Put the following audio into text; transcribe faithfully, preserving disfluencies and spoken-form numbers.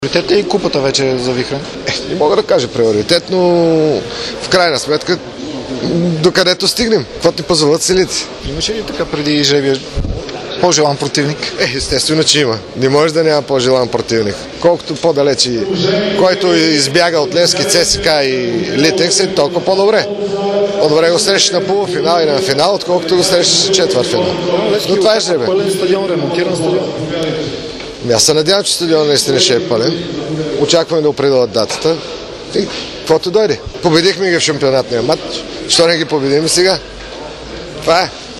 Приоритет е и купата вече за Вихрен? Е, не мога да кажа приоритет, но в крайна сметка докъдето стигнем, какво ти позволят силите. Имаше ли така преди жребия по-желан противник? Е, естествено, че има. Не може да няма по-желан противник. Колкото по-далече, който избяга от Левски, ЦСКА и Литекс, е толкова по-добре. По-добре го срещаш на полуфинал и на финал, отколкото го срещаш в четвъртфинал. Но това е жребия. Пълен стадион, ремонтиран стадион. Аз се надявам, че стадион наистина ще е пълен. Очакваме да определят датата. И каквото дойде. Победихме ги в шампионатния матч. Що не ги победим сега? Това е.